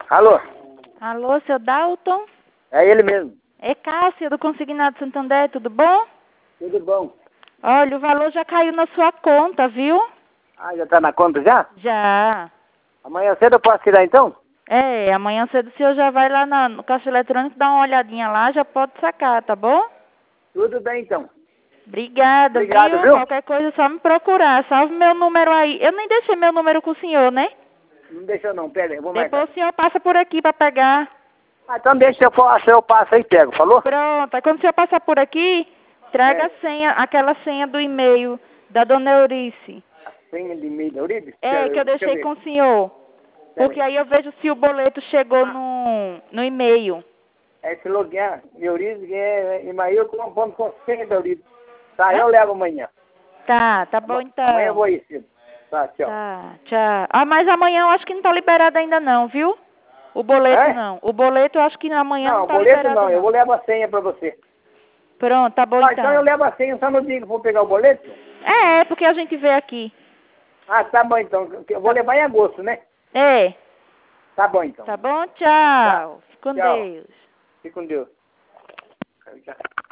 Alô? Alô, seu Dalton? É ele mesmo. É Cássia, do Consignado Santander, tudo bom? Tudo bom? Olha, o valor já caiu na sua conta, viu? Ah, já tá na conta já? Já. Amanhã cedo eu posso tirar então? É, amanhã cedo o senhor já vai lá no caixa eletrônico, dá uma olhadinha lá, já pode sacar, tá bom? Tudo bem então. Obrigada, Obrigado, viu? viu? Qualquer coisa é só me procurar. Salve meu número aí. Eu nem deixei meu número com o senhor, né? Não deixa não, pera aí, vou Depois marcar. o senhor passa por aqui pra pegar. Ah, então deixa eu passo aí e pego, falou? Pronto. Aí quando o senhor passar por aqui, traga a senha, aquela senha do e-mail da dona Eurice. Senha de e-mail da Uribe? É, que eu Deixa eu deixei ver. com o senhor. Pera Porque aí eu vejo se o boleto chegou no e-mail. Esse login é Euribe, é e-mail com senha da Uribe. Tá, Hã? eu levo amanhã. Tá bom então. Amanhã eu vou ir cedo. Tá, tchau. Tá, tchau. Ah, mas amanhã eu acho que não tá liberado ainda não, viu? O boleto É? não. O boleto eu acho que amanhã não Não, tá boleto liberado não, eu não. vou levar a senha pra você. Pronto, tá bom Ah, então eu então. levo a senha só no dia que eu vou pegar o boleto? É, porque a gente vê aqui. Ah, tá bom então. Eu vou levar em agosto, né? É, Tá bom então. tá bom? Tá. Tchau. Fique com Tchau. Deus. Fique com Deus.